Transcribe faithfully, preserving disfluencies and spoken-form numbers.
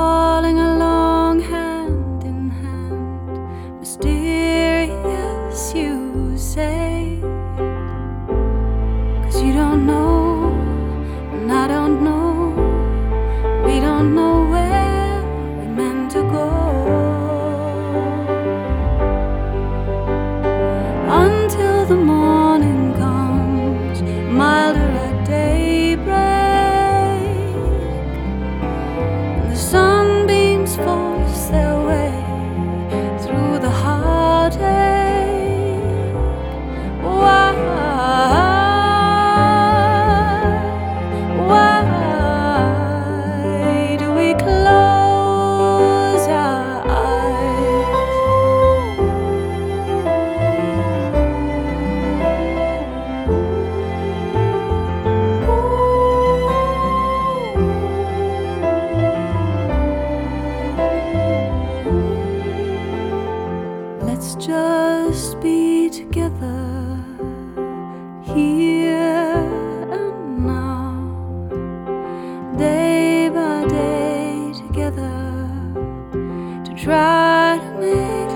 crawling along hand in hand, mysterious you say, 'cause you don't know and I don't know, we don't know where we're meant to go until the morning comes, milder at daybreak, and the sunbeams force their way through the heartache. Why, why do we close our eyes? Let's just be together here and now, day by day together, to try to make